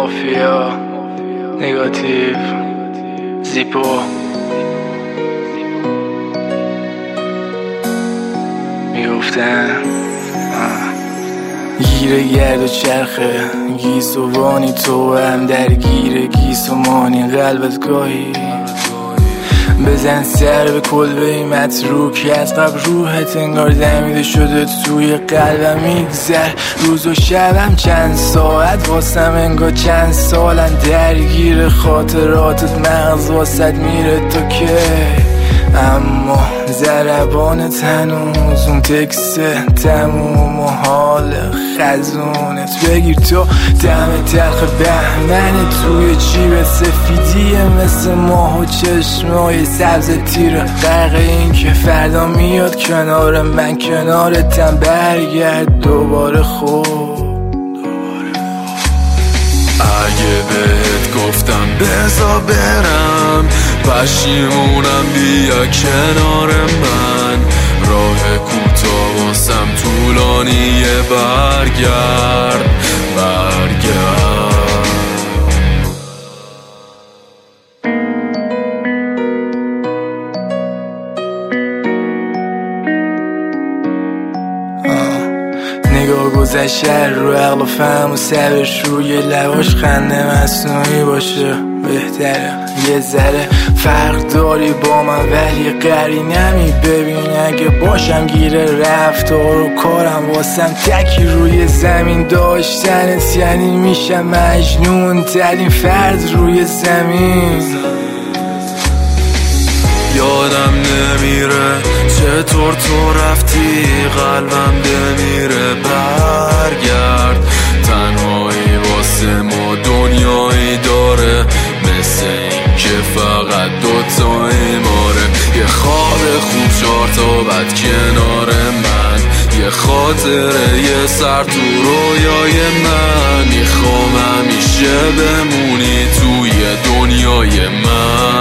مافیا نگاتیو زیپو میگفتن گیره گرد و چرخه گیسوانی تو هم درگیره گیسومانی قلبت گاهی بزن سر به کلبه متروک از قبل روحت انگار دمیده شده توی قلبم میگذر روز و شبم چند ساعت واسم انگار چند سالن درگیر خاطراتت مغز واسد میره تا که اما ضربانت هنوز اون تکست تموم و حال خزونت بگیر تو دم تلخ بهمن توی جیب سفیدیه مثل ماه و چشمای سبز تیره غرق این که فردا میاد کنار من کنارتم برگرد دوباره خوب اگه بهت گفتم بزا برم پشیمونم بیا کنار من راه کوتاه واسم طولانیه برگرد نگاه گذشته رو عقل و فهم و صبرش روی لباش خنده مصنوعی باشه بهتره یه ذره فرق داری با من ولی قرینمی ببین اگه باشم گیره رفتار و کارم واسم تکی روی زمین داشتنت یعنی میشم مجنون ترین فرد روی زمین یادم نمیره چطور تو رفتی قلبم بمیره برگرد تنهایی واسه ما دنیایی داره مثل این که فقط دوتایی ماره یه خواب خوب 4 تا بعد کنار من یه خاطره یه سر تو رویای من میخوام همیشه بمونی توی دنیای من